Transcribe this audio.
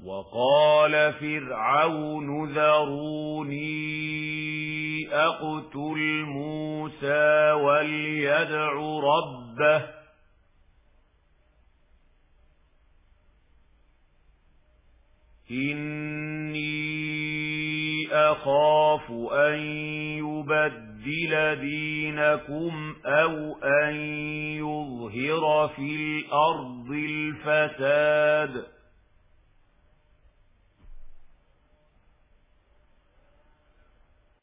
وقال فرعون ذروني أقتل موسى وليدع ربه إني أخاف أن يبدل دينكم أو أن يظهر في الأرض الفساد